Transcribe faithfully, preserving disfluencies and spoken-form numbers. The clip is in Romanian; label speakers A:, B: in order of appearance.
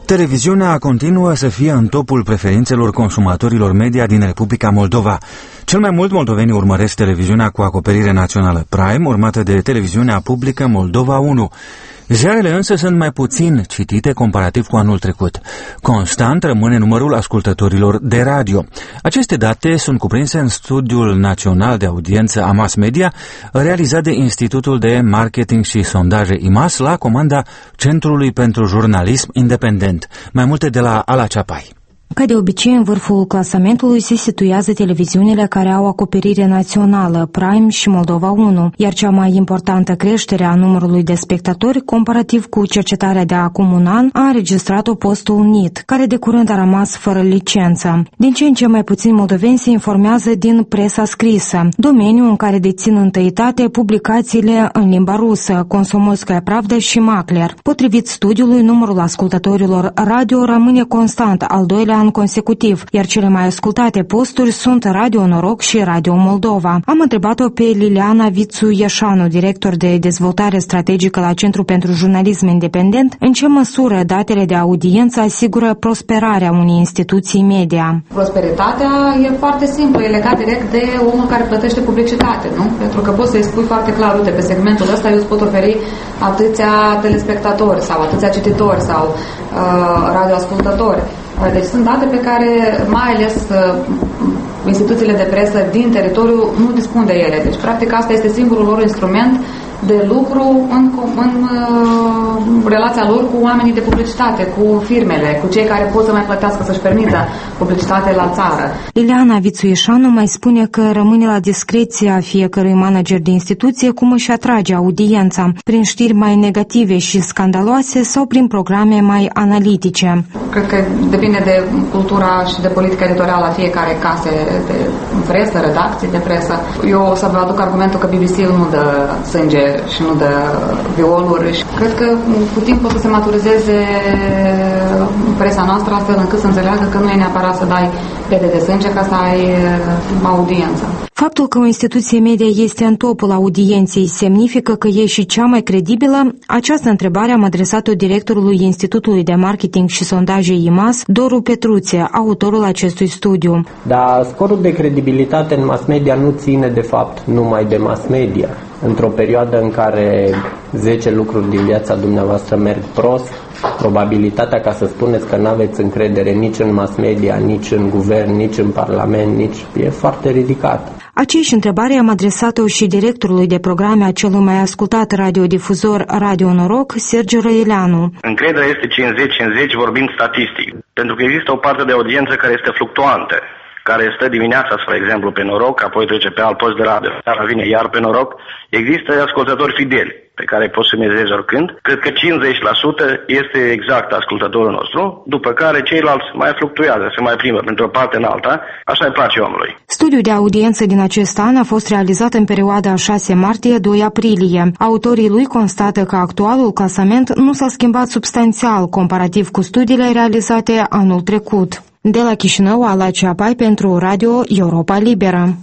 A: Televiziunea continuă să fie în topul preferințelor consumatorilor media din Republica Moldova. Cel mai mult moldovenii urmăresc televiziunea cu acoperire națională Prime, urmată de televiziunea publică Moldova unu. Ziarele însă sunt mai puțin citite comparativ cu anul trecut. Constant rămâne numărul ascultătorilor de radio. Aceste date sunt cuprinse în studiul național de audiență a mass media, realizat de Institutul de Marketing și Sondaje I M A S la comanda Centrului pentru Jurnalism Independent. Mai multe de la Ala Ceapai.
B: Ca de obicei, în vârful clasamentului se situează televiziunile care au acoperire națională, Prime și Moldova unu, iar cea mai importantă creștere a numărului de spectatori, comparativ cu cercetarea de acum un an, a înregistrat-o Postul Unit, care de curând a rămas fără licență. Din ce în ce mai puțini moldoveni se informează din presa scrisă, domeniu în care dețin întâietate publicațiile în limba rusă, Komsomolskaya Pravda și Macler. Potrivit studiului, numărul ascultătorilor radio rămâne constant, al doilea an consecutiv, iar cele mai ascultate posturi sunt Radio Noroc și Radio Moldova. Am întrebat-o pe Liliana Vițu-Ieșanu, director de dezvoltare strategică la Centru pentru Jurnalism Independent, în ce măsură datele de audiență asigură prosperarea unei instituții media.
C: Prosperitatea e foarte simplă, e legat direct de omul care plătește publicitate, nu? Pentru că poți să-i spui foarte clar, uite, pe segmentul ăsta eu îți pot oferi atâția telespectatori sau atâția cititori sau uh, radioascultători. Deci sunt date pe care, mai ales instituțiile de presă din teritoriu, nu dispun de ele. Deci, practic, asta este singurul lor instrument de lucru în, în uh, relația lor cu oamenii de publicitate, cu firmele, cu cei care pot să mai plătească, să-și permită publicitate la țară.
B: Liliana Vițu-Ieșanu mai spune că rămâne la discreția fiecărui manager de instituție cum își atrage audiența, prin știri mai negative și scandaloase sau prin programe mai analitice.
C: Cred că depinde de cultura și de politica editorială a fiecare case de presă, redacții de presă. Eu o să vă aduc argumentul că B B C-ul nu dă sânge și nu dă violuri. Și cred că cu timpul să se maturizeze presa noastră astfel încât să înțeleagă că nu e neapărat să dai pede de sânge ca să ai audiență.
B: Faptul că o instituție media este în topul audienței semnifică că e și cea mai credibilă? Această întrebare am adresat-o directorului Institutului de Marketing și Sondaje I M A S, Doru Petruțe, autorul acestui studiu.
D: Dar scorul de credibilitate în mass media nu ține de fapt numai de mass media. Într-o perioadă în care zece lucruri din viața dumneavoastră merg prost, probabilitatea ca să spuneți că nu aveți încredere nici în mass media, nici în guvern, nici în parlament, nici e foarte ridicată.
B: Aceeași întrebare am adresat-o și directorului de programe a celui mai ascultat radiodifuzor Radio Noroc, Sergiu Răileanu.
E: Încrederea este cincizeci cincizeci vorbind statistic, pentru că există o parte de audiență care este fluctuantă, care stă dimineața, spre exemplu, pe Noroc, apoi trece pe alt post de radio, seara vine iar pe Noroc. Există ascultători fideli pe care îi poți să mizezi oricând. Cred că cincizeci la sută este exact ascultătorul nostru, după care ceilalți mai fluctuează, se mai plimbă într-o parte în alta, așa îi place omului.
B: Studiul de audiență din acest an a fost realizat în perioada șase martie - doi aprilie. Autorii lui constată că actualul clasament nu s-a schimbat substanțial comparativ cu studiile realizate anul trecut. De la Chișinău, Ala Ceapai pentru Radio Europa Liberă.